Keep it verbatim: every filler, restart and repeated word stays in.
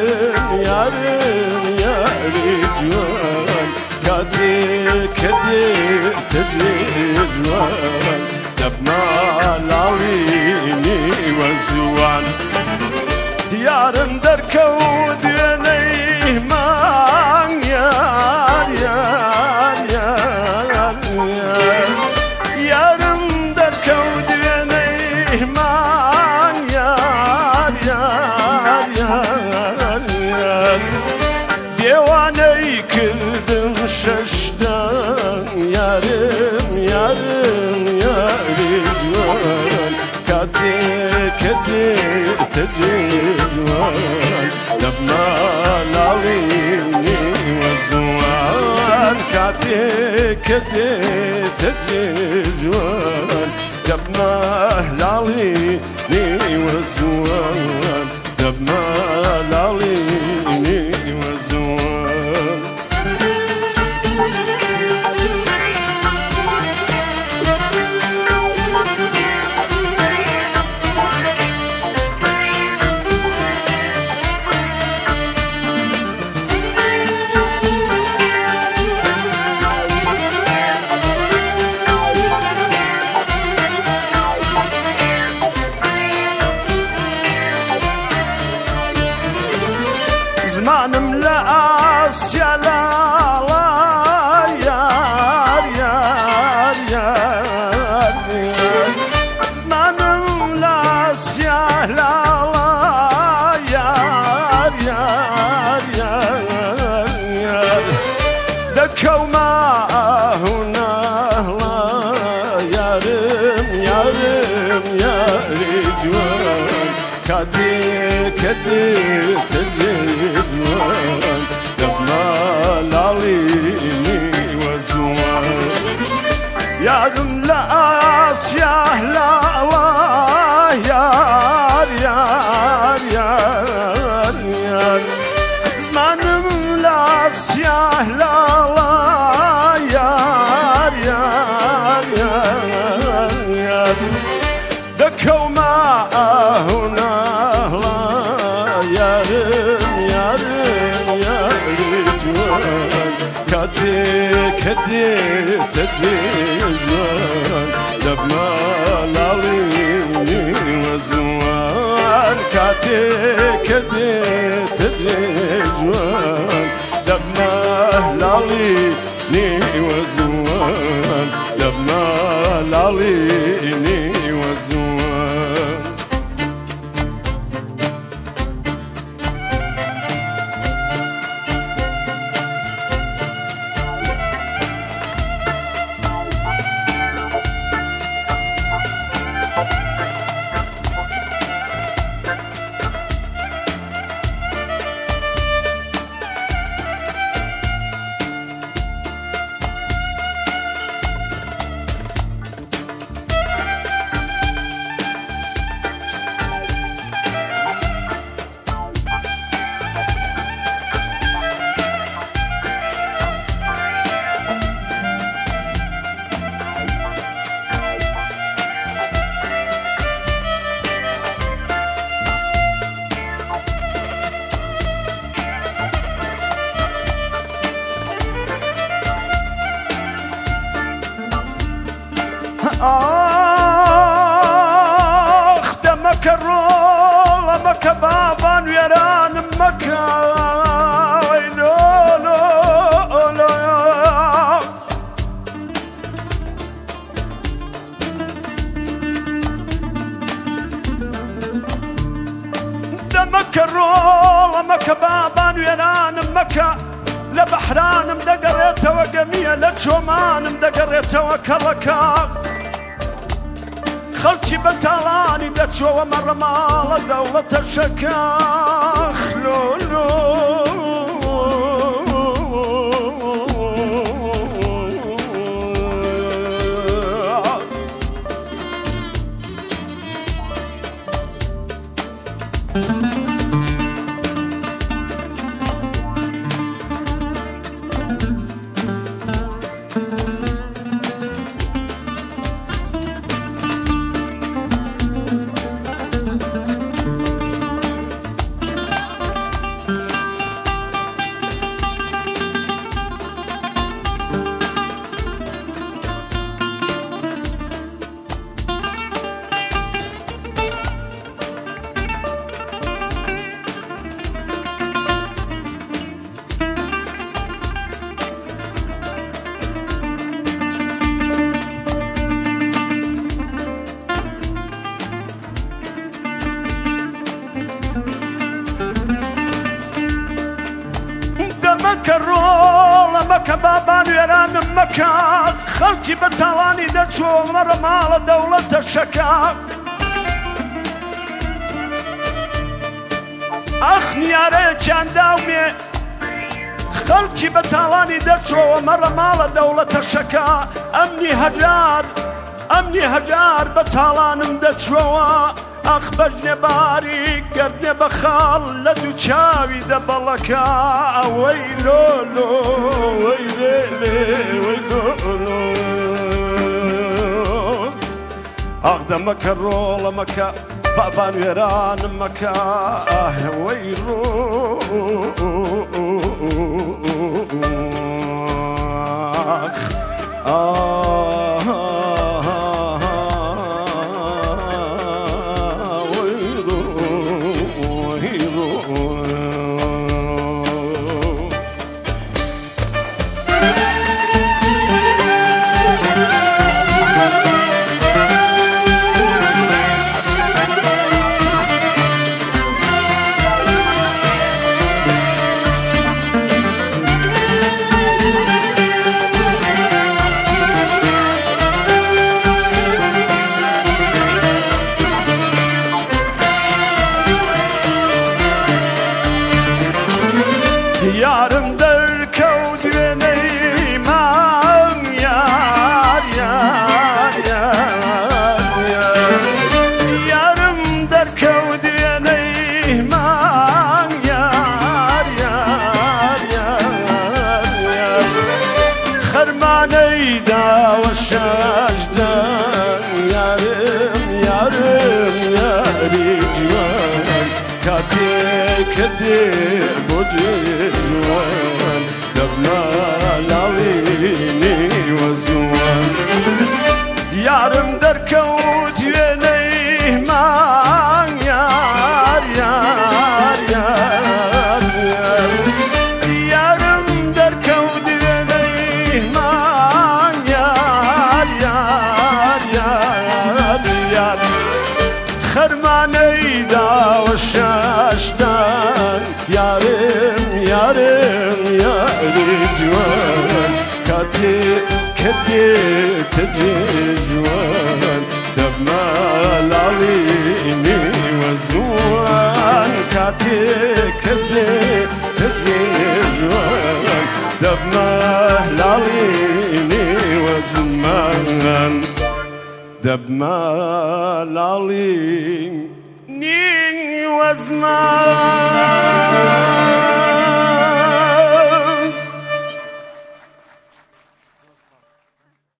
yarım yari جوان كاتي كدير تدري جوان دبنا العويني والزوان يارم دركود ينيه مان يار يار يار يار يارم دركود ينيه مان يار يار يار يار ديواني كردن ششدان يارم يارم ياري جوان كاتي كدير تدري جوان دبنا العويني والزوان كاتي كدير تدري جوان دبنا العويني والزوان دبنا العويني والزوان زمانم لآسيا لا لا يار يار يار زمانم لآسيا لا لا يار يار يار يار دكو ما هنا لا يارم يارم ياري جوان كدي كدي تجي جوان دبنا العليني وزوان يارم لآسيا لا لا يار يار يار يار زمانم لآسيا لا لا يار يار يار يار دكو ما هنا لا يارم يارم ياري جوان كاتي كدي تدري جوان دبنا العليني وزوان كاتي كدي تدري جوان دبنا العليني وزوان دبنا العليني وزوان آخ دمك الرول مك بابا ويران مك ويلو لو لو دمك الرول مك بابا ويران مك لبحران مدقريته وقمية لجومان مدقريته وكركا خلشي بتالاني دتشو ومر مال دولة الشكاخ لولو كالرول مكة بابان ويران مكة خلقي بتالاني دجو مرة مال دولة الشكا أخني يا ريتشان داومي خلقي بتالاني دجو مرة مال دولة الشكا أمني هجار أمني هجار بتالانم دجو أخبرني باري قردني بخال لدو شاوي دبلكا ويلولو ويلي ويلولو أقدمك الرول مكا بابان ويران مكا ويلو yarım derkevd ve neymam yar yar yar yar yarım derkevd ve neymam yar yar yar yar خرماني دا وشاشدان yarım yarım yari civan كاتيك الدير بوجيجوان دبنا لاويني وزوان يارم دركوت ينيه مان يار يار يار يار يارم دركوت ينيه مان يار يار يار يار خرماني دا وشاشدان yarım yarım yarı civan kati kedi tecizvan debma lavini vazuan kati kedi tecizvan debma lavini vazman debma lavini وزمان